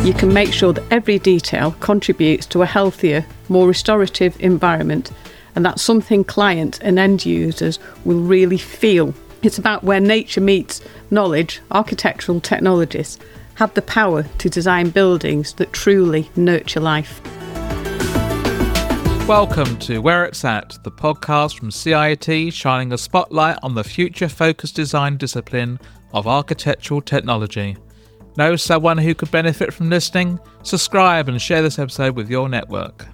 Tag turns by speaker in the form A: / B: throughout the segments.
A: you can make sure that every detail contributes to a healthier, more restorative environment, and that's something clients and end users will really feel. It's about where nature meets knowledge. Architectural technologists have the power to design buildings that truly nurture life.
B: Welcome to Where It's At, the podcast from CIT shining a spotlight on the future-focused design discipline of architectural technology. Know someone who could benefit from listening? Subscribe and share this episode with your network.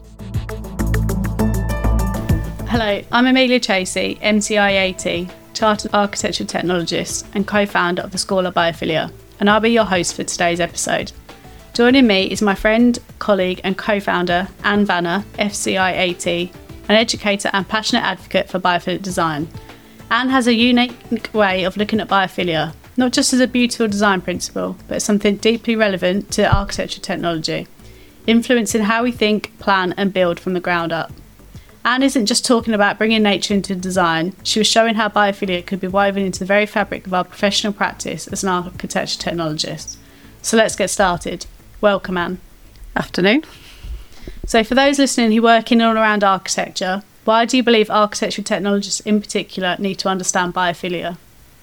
C: Hello, I'm Amelia Chasey, MCIAT, Chartered Architectural Technologist and co-founder of the School of Biophilia, and I'll be your host for today's episode. Joining me is my friend, colleague and co-founder Anne Vanner, FCIAT, an educator and passionate advocate for biophilic design. Anne has a unique way of looking at biophilia, not just as a beautiful design principle, but as something deeply relevant to architectural technology, influencing how we think, plan and build from the ground up. Anne isn't just talking about bringing nature into design, she was showing how biophilia could be woven into the very fabric of our professional practice as an architectural technologist. So let's get started. Welcome, Anne.
A: Afternoon.
C: So for those listening who work in and around architecture, why do you believe architectural technologists in particular need to understand biophilia?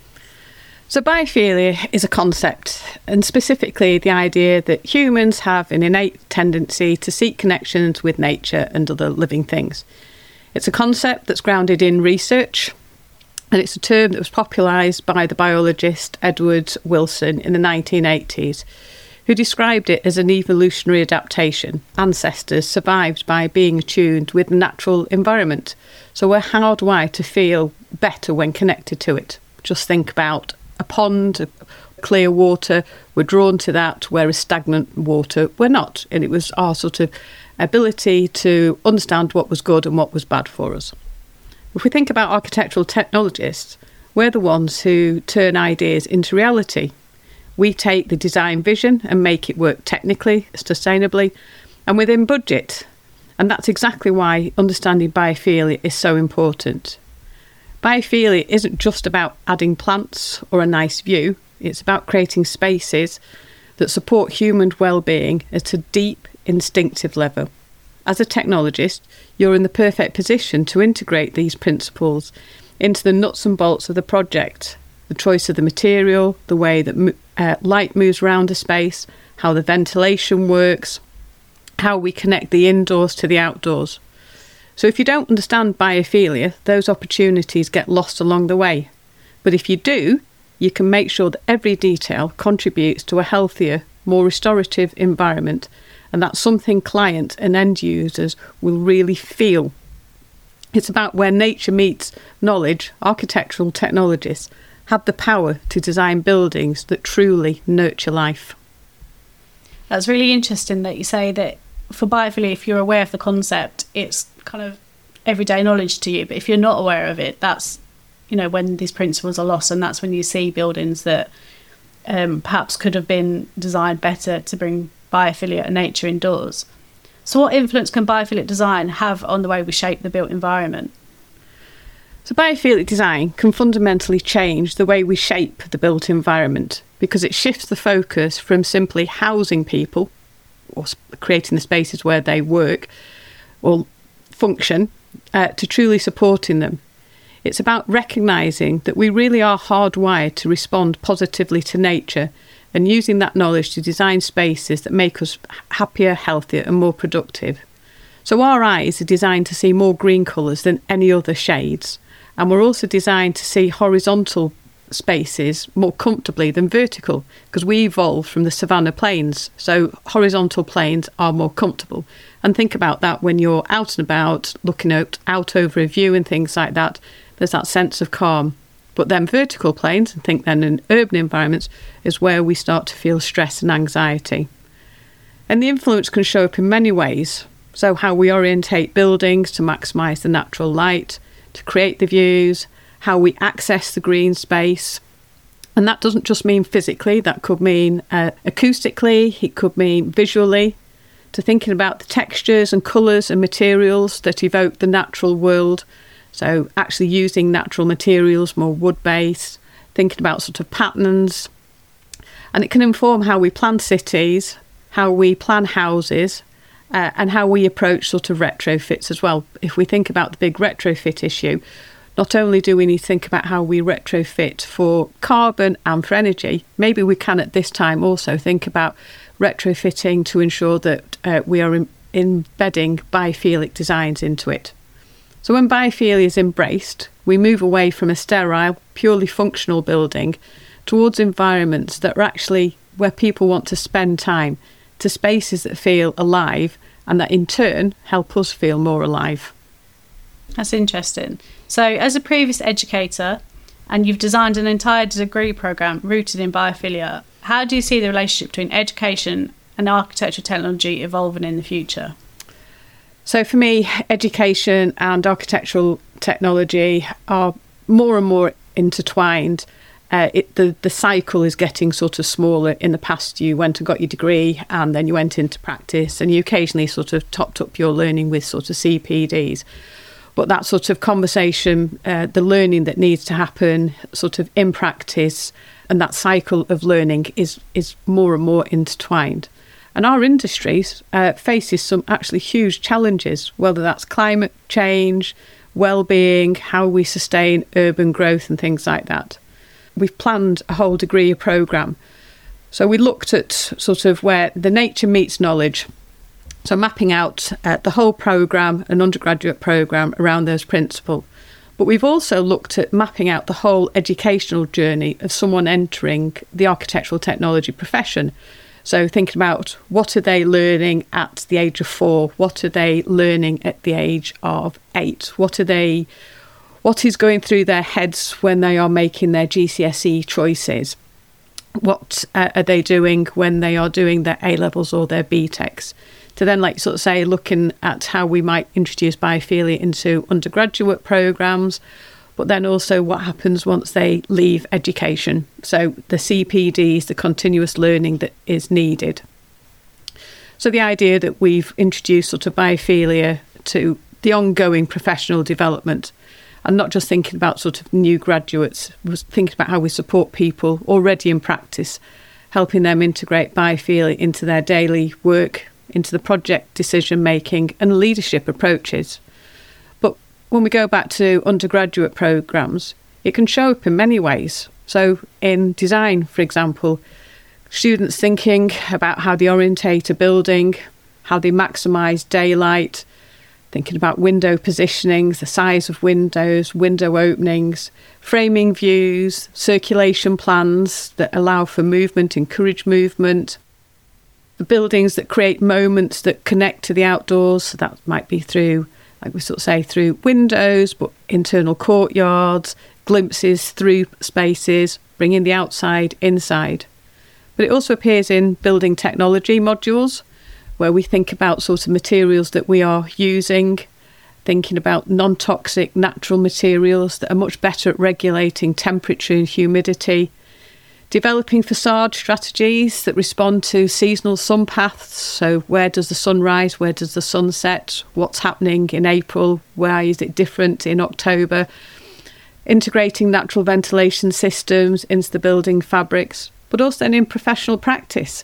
A: So biophilia is a concept, and specifically the idea that humans have an innate tendency to seek connections with nature and other living things. It's a concept that's grounded in research, and it's a term that was popularised by the biologist Edward Wilson in the 1980s, who described it as an evolutionary adaptation. Ancestors survived by being attuned with the natural environment, so we're hardwired to feel better when connected to it. Just think about a pond, clear water, we're drawn to that, whereas stagnant water, we're not. And it was our sort of ability to understand what was good and what was bad for us. If we think about architectural technologists, we're the ones who turn ideas into reality. We take the design vision and make it work technically, sustainably, and within budget. And that's exactly why understanding biophilia is so important. Biophilia isn't just about adding plants or a nice view, it's about creating spaces that support human well-being at a deep, instinctive level. As a technologist, you're in the perfect position to integrate these principles into the nuts and bolts of the project. The choice of the material, the way that light moves around a space, how the ventilation works, how we connect the indoors to the outdoors. So if you don't understand biophilia, those opportunities get lost along the way. But if you do, you can make sure that every detail contributes to a healthier, more restorative environment, and that's something clients and end users will really feel. It's about where nature meets knowledge. Architectural technologists have the power to design buildings that truly nurture life.
C: That's really interesting that you say that for biophilia, if you're aware of the concept, it's kind of everyday knowledge to you. But if you're not aware of it, that's, when these principles are lost, and that's when you see buildings that perhaps could have been designed better to bring biophilia and nature indoors. So what influence can biophilic design have on the way we shape the built environment?
A: So biophilic design can fundamentally change the way we shape the built environment because it shifts the focus from simply housing people or creating the spaces where they work or function to truly supporting them. It's about recognising that we really are hardwired to respond positively to nature and using that knowledge to design spaces that make us happier, healthier and more productive. So our eyes are designed to see more green colours than any other shades. And we're also designed to see horizontal spaces more comfortably than vertical because we evolved from the savanna plains. So horizontal plains are more comfortable. And think about that when you're out and about, looking out over a view and things like that. There's that sense of calm. But then vertical plains, and think then in urban environments, is where we start to feel stress and anxiety. And the influence can show up in many ways. So how we orientate buildings to maximise the natural light, to create the views, how we access the green space. And that doesn't just mean physically, that could mean acoustically, it could mean visually, to thinking about the textures and colours and materials that evoke the natural world. So actually using natural materials, more wood-based, thinking about sort of patterns. And it can inform how we plan cities, how we plan houses, and how we approach sort of retrofits as well. If we think about the big retrofit issue, not only do we need to think about how we retrofit for carbon and for energy, maybe we can at this time also think about retrofitting to ensure that we are embedding biophilic designs into it. So when biophilia is embraced, we move away from a sterile, purely functional building towards environments that are actually where people want to spend time, to spaces that feel alive and that in turn help us feel more alive.
C: That's interesting. So as a previous educator, and you've designed an entire degree programme rooted in biophilia, how do you see the relationship between education and architectural technology evolving in the future?
A: So for me, education and architectural technology are more and more intertwined. The cycle is getting sort of smaller. In the past, you went and got your degree and then you went into practice, and you occasionally sort of topped up your learning with sort of CPDs. But that sort of conversation, the learning that needs to happen sort of in practice, and that cycle of learning is more and more intertwined. And our industry faces some actually huge challenges, whether that's climate change, well-being, how we sustain urban growth and things like that. We've planned a whole degree programme. So we looked at sort of where the nature meets knowledge. So mapping out the whole programme, an undergraduate programme around those principles. But we've also looked at mapping out the whole educational journey of someone entering the architectural technology profession. So thinking about what are they learning at the age of 4? What are they learning at the age of 8? What is going through their heads when they are making their GCSE choices? What are they doing when they are doing their A-levels or their BTECs? To then, like sort of say, looking at how we might introduce biophilia into undergraduate programmes, but then also what happens once they leave education. So the CPDs, the continuous learning that is needed. So the idea that we've introduced sort of biophilia to the ongoing professional development, and not just thinking about sort of new graduates, was thinking about how we support people already in practice, helping them integrate biophilia into their daily work, into the project decision making and leadership approaches. But when we go back to undergraduate programmes, it can show up in many ways. So in design, for example, students thinking about how they orientate a building, how they maximise daylight, thinking about window positionings, the size of windows, window openings, framing views, circulation plans that allow for movement, encourage movement, the buildings that create moments that connect to the outdoors. So that might be through, like we sort of say, through windows, but internal courtyards, glimpses through spaces, bringing the outside inside. But it also appears in building technology modules, where we think about sort of materials that we are using, thinking about non-toxic natural materials that are much better at regulating temperature and humidity, developing facade strategies that respond to seasonal sun paths. So where does the sun rise? Where does the sun set? What's happening in April? Why is it different in October? Integrating natural ventilation systems into the building fabrics, but also then in professional practice.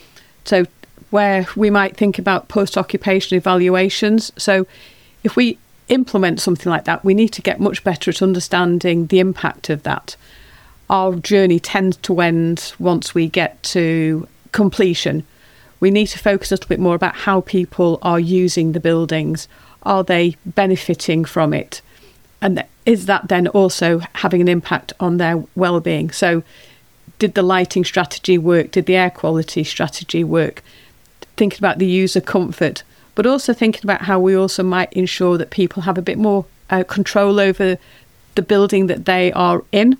A: So where we might think about post-occupation evaluations. So if we implement something like that, we need to get much better at understanding the impact of that. Our journey tends to end once we get to completion. We need to focus a little bit more about how people are using the buildings. Are they benefiting from it? And is that then also having an impact on their well-being? So did the lighting strategy work? Did the air quality strategy work? Thinking about the user comfort, but also thinking about how we also might ensure that people have a bit more control over the building that they are in.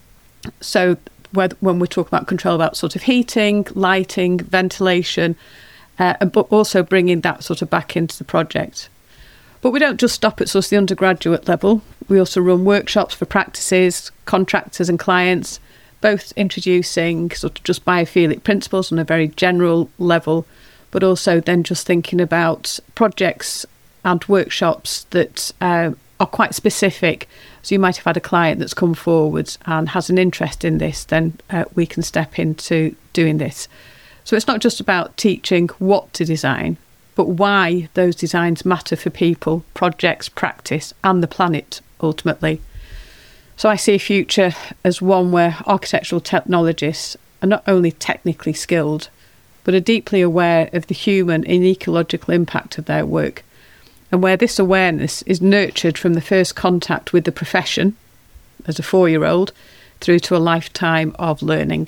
A: So when we talk about control about sort of heating, lighting, ventilation, but also bringing that sort of back into the project. But we don't just stop at sort of the undergraduate level. We also run workshops for practices, contractors and clients, both introducing sort of just biophilic principles on a very general level, but also then just thinking about projects and workshops that are quite specific. So you might have had a client that's come forward and has an interest in this, then we can step into doing this. So it's not just about teaching what to design, but why those designs matter for people, projects, practice, and the planet ultimately. So I see a future as one where architectural technologists are not only technically skilled, but are deeply aware of the human and ecological impact of their work, and where this awareness is nurtured from the first contact with the profession, as a 4-year-old, through to a lifetime of learning.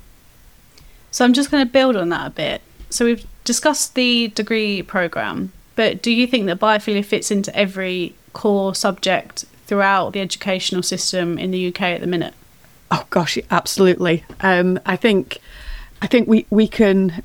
C: So I'm just going to build on that a bit. So we've discussed the degree programme, but do you think that biophilia fits into every core subject throughout the educational system in the UK at the minute?
A: Oh gosh, absolutely. I think we can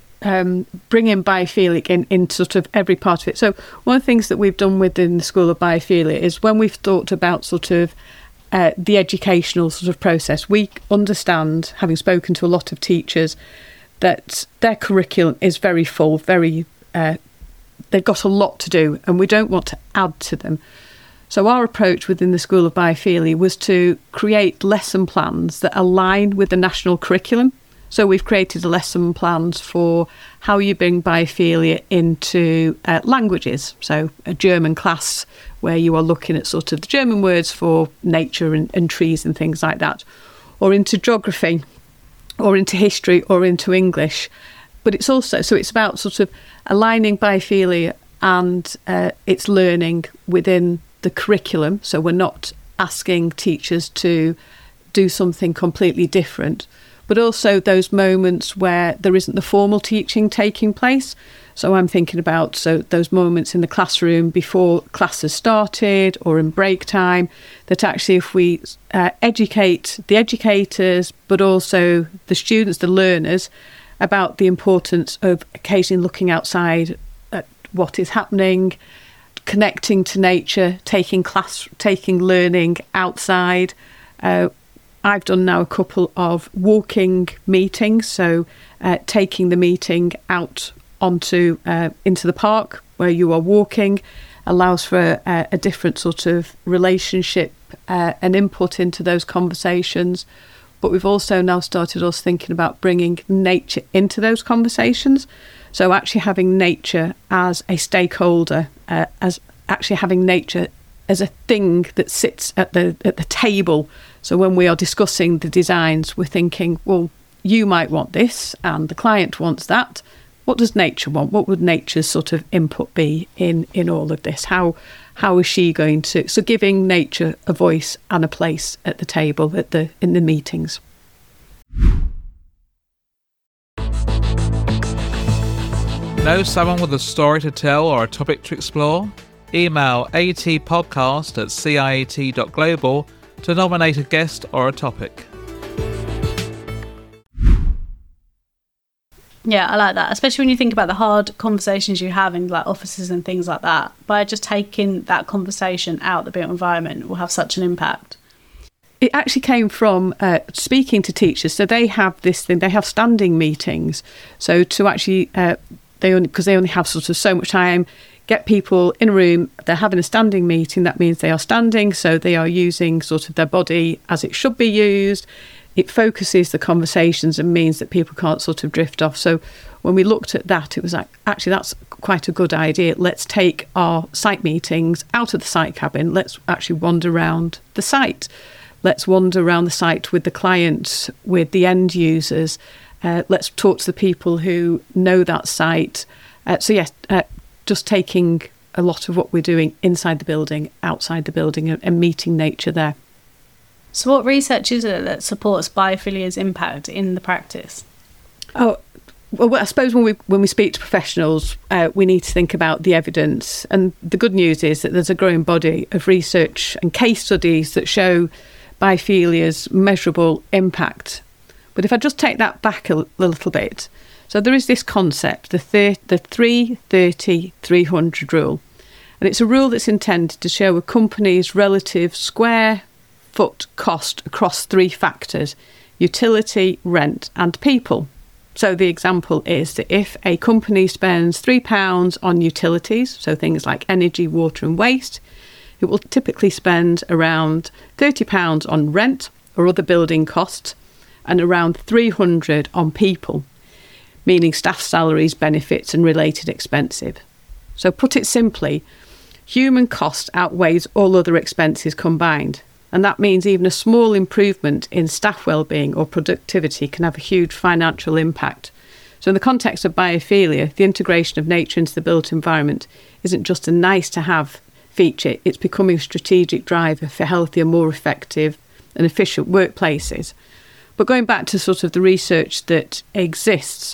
A: bring in biophilia in sort of every part of it. So one of the things that we've done within the School of Biophilia is when we've thought about sort of the educational sort of process, we understand, having spoken to a lot of teachers, that their curriculum is very full, they've got a lot to do, and we don't want to add to them. So our approach within the School of Biophilia was to create lesson plans that align with the national curriculum. So we've created lesson plans for how you bring biophilia into languages. So a German class where you are looking at sort of the German words for nature and trees and things like that, or into geography, or into history, or into English. But it's also, so it's about sort of aligning biophilia and its learning within the curriculum. So we're not asking teachers to do something completely different, but also those moments where there isn't the formal teaching taking place. So I'm thinking about those moments in the classroom before class has started or in break time, that actually if we educate the educators, but also the students, the learners, about the importance of occasionally looking outside at what is happening, connecting to nature, taking learning outside. I've done now a couple of walking meetings, so taking the meeting out into the park where you are walking allows for a different sort of relationship and input into those conversations. But we've also now started us thinking about bringing nature into those conversations. So actually having nature as a stakeholder, as actually having nature as a thing that sits at the table. So when we are discussing the designs, we're thinking, well, you might want this and the client wants that. What does nature want? What would nature's sort of input be in all of this? How is she going to... So giving nature a voice and a place at the table in the meetings.
B: Know someone with a story to tell or a topic to explore? Email atpodcast@ciat.global to nominate a guest or a topic.
C: Yeah, I like that, especially when you think about the hard conversations you have in like offices and things like that. By just taking that conversation out the built environment will have such an impact.
A: It actually came from speaking to teachers. So they have this thing, they have standing meetings. So to actually, because they only have sort of so much time, get people in a room, they're having a standing meeting, that means they are standing, so they are using sort of their body as it should be used. It focuses the conversations and means that people can't sort of drift off. So when we looked at that, it was like, actually, that's quite a good idea. Let's take our site meetings out of the site cabin. Let's actually wander around the site. Let's wander around the site with the clients, with the end users. Let's talk to the people who know that site. Just taking a lot of what we're doing inside the building, outside the building, and meeting nature there.
C: So what research is it that supports biophilia's impact in the practice?
A: Oh, well, I suppose when we speak to professionals, we need to think about the evidence. And the good news is that there's a growing body of research and case studies that show biophilia's measurable impact. But if I just take that back a little bit, so there is this concept, the 3-30-300 rule. And it's a rule that's intended to show a company's relative square foot cost across three factors: utility, rent and people. So the example is that if a company spends £3 on utilities, so things like energy, water and waste, it will typically spend around £30 on rent or other building costs and around £300 on people. meaning staff salaries, benefits and related expenses. So put it simply, human cost outweighs all other expenses combined. And that means even a small improvement in staff well-being or productivity can have a huge financial impact. So in the context of biophilia, the integration of nature into the built environment isn't just a nice-to-have feature, it's becoming a strategic driver for healthier, more effective and efficient workplaces. But going back to sort of the research that exists,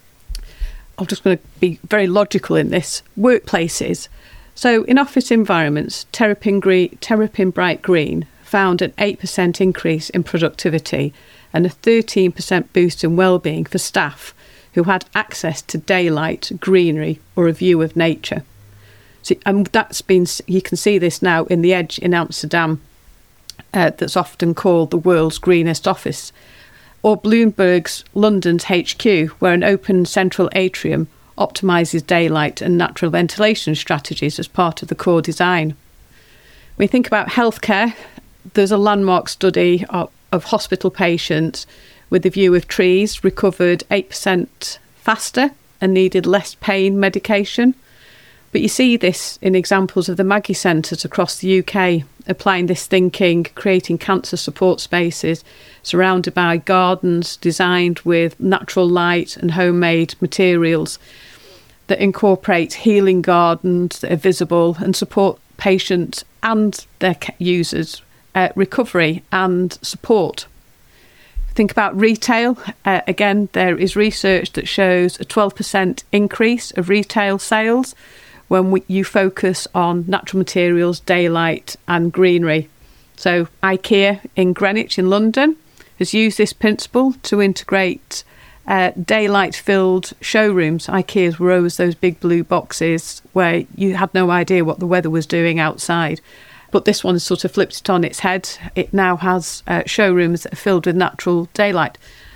A: I'm just going to be very logical in this, workplaces. So in office environments, Terrapin Bright Green found an 8% increase in productivity and a 13% boost in well-being for staff who had access to daylight, greenery or a view of nature. So, and you can see this now in the Edge in Amsterdam, that's often called the world's greenest office, or Bloomberg's London's HQ, where an open central atrium optimises daylight and natural ventilation strategies as part of the core design. When you think about healthcare, there's a landmark study of hospital patients with the view of trees recovered 8% faster and needed less pain medication. But you see this in examples of the Maggie Centres across the UK, applying this thinking, creating cancer support spaces surrounded by gardens designed with natural light and homemade materials that incorporate healing gardens that are visible and support patients and their users' recovery and support. Think about retail. Again, there is research that shows a 12% increase of retail sales when you focus on natural materials, daylight and greenery. So IKEA in Greenwich in London has used this principle to integrate daylight-filled showrooms. IKEA's were always those big blue boxes where you had no idea what the weather was doing outside. But this one has sort of flipped it on its head. It now has showrooms that are filled with natural daylight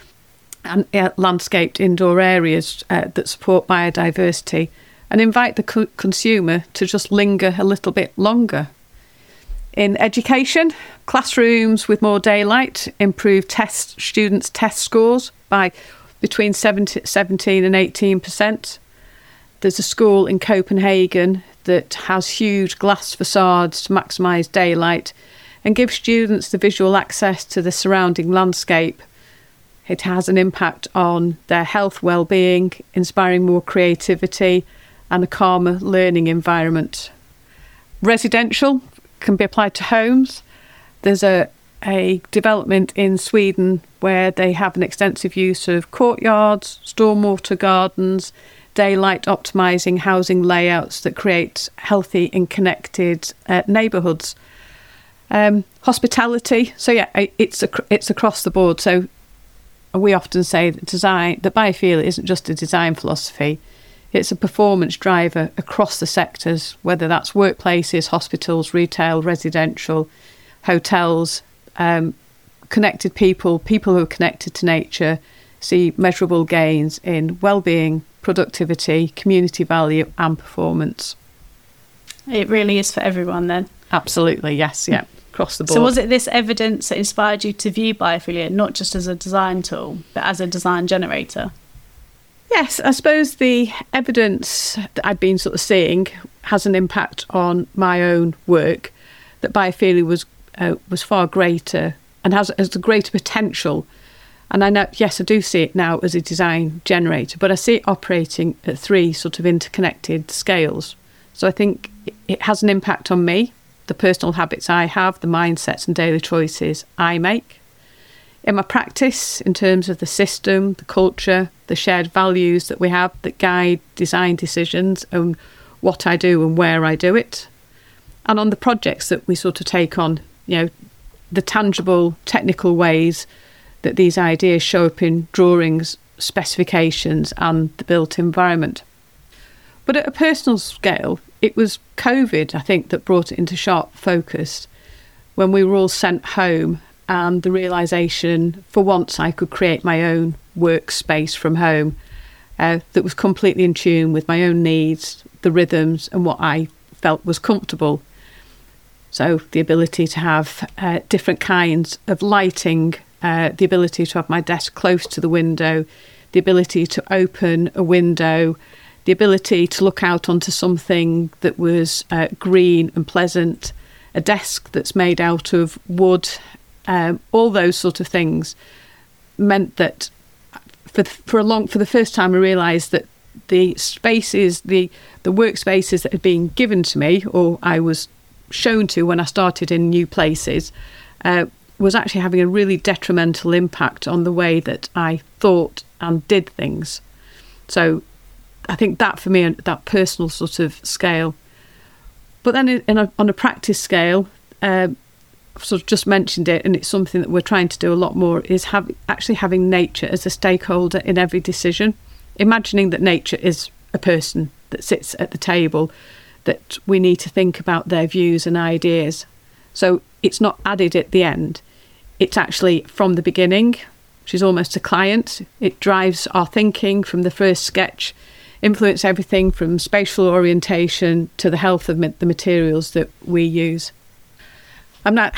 A: and landscaped indoor areas that support biodiversity and invite the consumer to just linger a little bit longer. In education, classrooms with more daylight improve students' test scores by between 17 and 18%. There's a school in Copenhagen that has huge glass facades to maximise daylight and give students the visual access to the surrounding landscape. It has an impact on their health, well-being, inspiring more creativity and a calmer learning environment. Residential can be applied to homes. There's a development in Sweden where they have an extensive use of courtyards, stormwater gardens, daylight optimising housing layouts that create healthy and connected neighbourhoods. Hospitality, so yeah, it's across the board. So we often say that biophilia isn't just a design philosophy, it's a performance driver across the sectors, whether that's workplaces, hospitals, retail, residential, hotels, connected people who are connected to nature see measurable gains in well-being, productivity, community value and performance.
C: It really is for everyone then.
A: Absolutely, yes, yeah, across the board.
C: So was it this evidence that inspired you to view biophilia not just as a design tool, but as a design generator?
A: Yes, I suppose the evidence that I'd been sort of seeing has an impact on my own work, that biophilia was far greater and has a greater potential. And I know, yes, I do see it now as a design generator, but I see it operating at 3 sort of interconnected scales. So I think it has an impact on me, the personal habits I have, the mindsets and daily choices I make. In my practice, in terms of the system, the culture, the shared values that we have that guide design decisions and what I do and where I do it. And on the projects that we sort of take on, the tangible technical ways that these ideas show up in drawings, specifications and the built environment. But at a personal scale, it was COVID, I think, that brought it into sharp focus when we were all sent home and the realisation, for once, I could create my own workspace from home that was completely in tune with my own needs, the rhythms and what I felt was comfortable. So the ability to have different kinds of lighting, the ability to have my desk close to the window, the ability to open a window, the ability to look out onto something that was green and pleasant, a desk that's made out of wood, all those sort of things meant that for the first time I realised that the spaces, the workspaces that had been given to me, or I was shown to when I started in new places, was actually having a really detrimental impact on the way that I thought and did things. So I think that for me, that personal sort of scale. But then on a practice scale, I've sort of just mentioned it, and it's something that we're trying to do a lot more, is actually having nature as a stakeholder in every decision. Imagining that nature is a person that sits at the table, that we need to think about their views and ideas. So it's not added at the end. It's actually from the beginning. She's almost a client. It drives our thinking from the first sketch, influence everything from spatial orientation to the health of the materials that we use. And that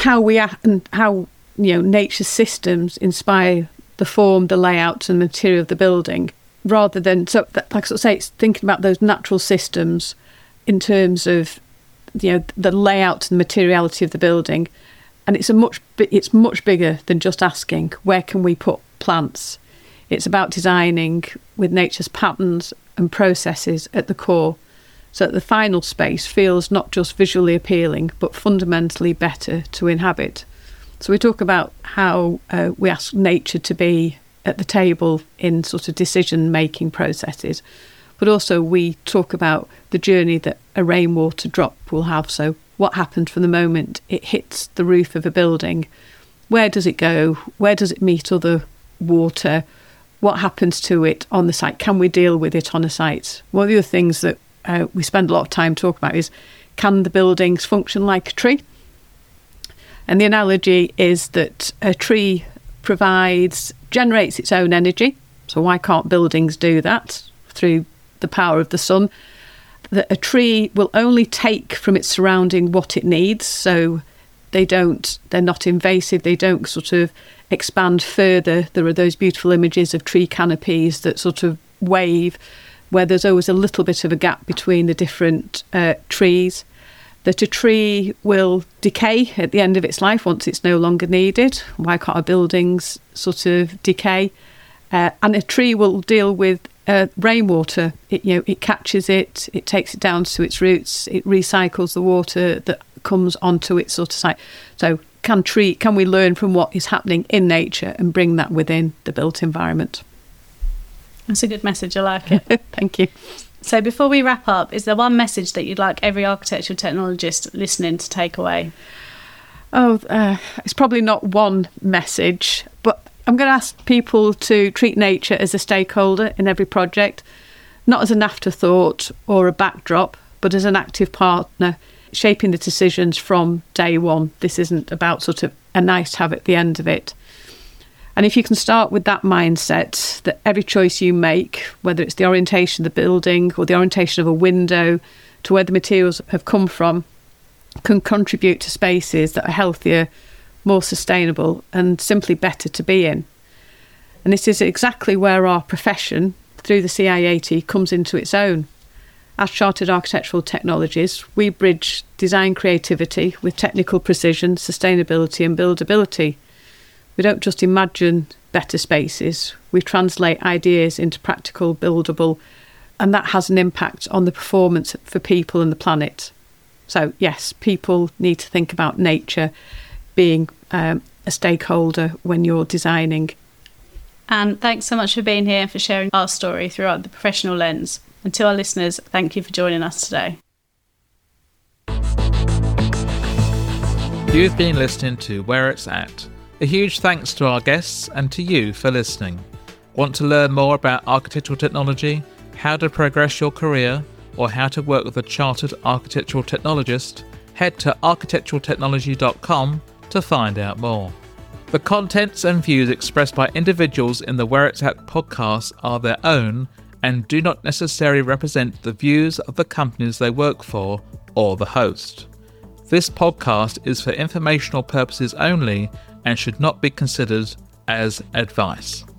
A: how nature's systems inspire the form, the layout and the material of the building, rather than, so that, like I say, it's thinking about those natural systems in terms of the layout and materiality of the building. And it's much bigger than just asking, where can we put plants? It's about designing with nature's patterns and processes at the core, so that the final space feels not just visually appealing, but fundamentally better to inhabit. So we talk about how we ask nature to be at the table in sort of decision-making processes, but also we talk about the journey that a rainwater drop will have. So what happens from the moment it hits the roof of a building? Where does it go? Where does it meet other water? What happens to it on the site? Can we deal with it on a site? One of the other things that we spend a lot of time talking about is, can the buildings function like a tree? And the analogy is that a tree generates its own energy. So why can't buildings do that through the power of the sun? That a tree will only take from its surrounding what it needs. So they're not invasive. They don't sort of expand further. There are those beautiful images of tree canopies that sort of wave, where there's always a little bit of a gap between the different trees. That a tree will decay at the end of its life once it's no longer needed. Why can't our buildings sort of decay? And a tree will deal with rainwater. It catches it, it takes it down to its roots, it recycles the water that comes onto its sort of site. So can we learn from what is happening in nature and bring that within the built environment?
C: That's a good message. I like it.
A: Thank you.
C: So before we wrap up, is there one message that you'd like every architectural technologist listening to take away?
A: It's probably not one message, but I'm going to ask people to treat nature as a stakeholder in every project, not as an afterthought or a backdrop, but as an active partner, shaping the decisions from day one. This isn't about sort of a nice to have at the end of it. And if you can start with that mindset, that every choice you make, whether it's the orientation of the building or the orientation of a window to where the materials have come from, can contribute to spaces that are healthier, more sustainable and simply better to be in. And this is exactly where our profession, through the CIAT, comes into its own. As chartered architectural technologists, we bridge design creativity with technical precision, sustainability and buildability. We don't just imagine better spaces, we translate ideas into practical, buildable, and that has an impact on the performance for people and the planet. So yes, people need to think about nature being a stakeholder when you're designing.
C: And thanks so much for being here and for sharing our story throughout the professional lens. And to our listeners, thank you for joining us today.
B: You've been listening to Where It's At. A huge thanks to our guests and to you for listening. Want to learn more about architectural technology, how to progress your career, or how to work with a chartered architectural technologist? Head to architecturaltechnology.com to find out more. The contents and views expressed by individuals in the Where It's At podcast are their own and do not necessarily represent the views of the companies they work for or the host. This podcast is for informational purposes only and should not be considered as advice.